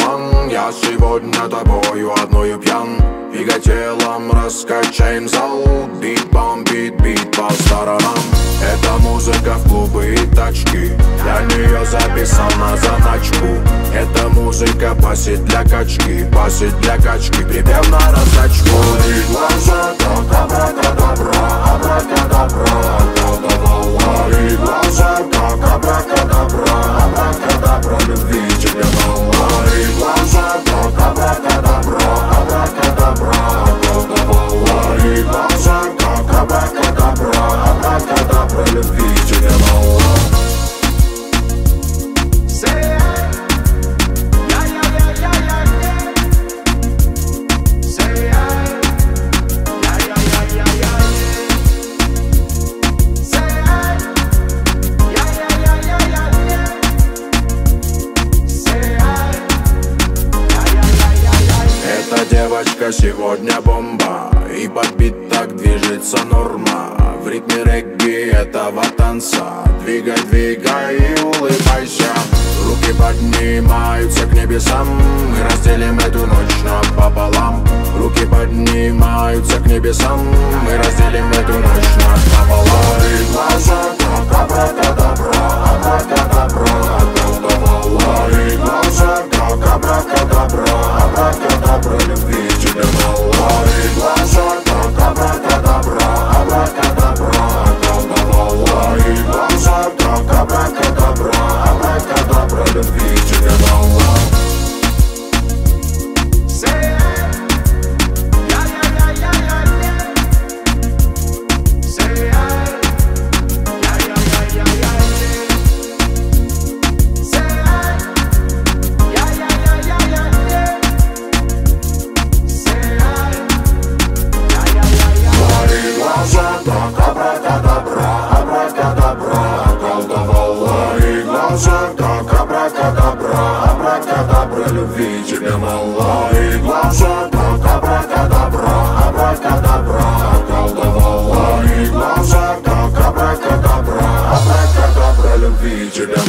план. Я сегодня тобою одною пьян. Двигай телом, раскачаем зал. Бит бомбит, бит по сторонам. Это музыка в клубы и тачки. Я нее записал на заначку. Это музыка пасит для качки. Пасит для качки, припев на раздачку. И глаза, как абракадабра, абракадабра, околдовала. И глаза, как абракадабра, абракадабра, любви тебе дала. И глаза, как абракадабра, абракадабра, околдовала. И глаза, как абракадабра, абракадабра, любви тебе дала. Девочка сегодня бомба, и под бит так движется норма. В ритме регги этого танца двигай, двигай и улыбайся. Руки поднимаются к небесам, мы разделим эту ночь напополам. Руки поднимаются к небесам, мы разделим эту ночь напополам. И глаза, как абракадабра, абракадабра, околдовала. И глаза, как абракадабра, абракадабра, любви тебе дала. И глаза, как абракадабра, абракадабра, околдовала. И глаза, как абракадабра, абракадабра, любви тебе дала. Как абракадабра, абракадабра, околдовала. И глаза, как абракадабра, абракадабра, любви тебе мало. И глаза, как абракадабра, абракадабра, околдовала. И глаза, как абракадабра, абракадабра, любви тебе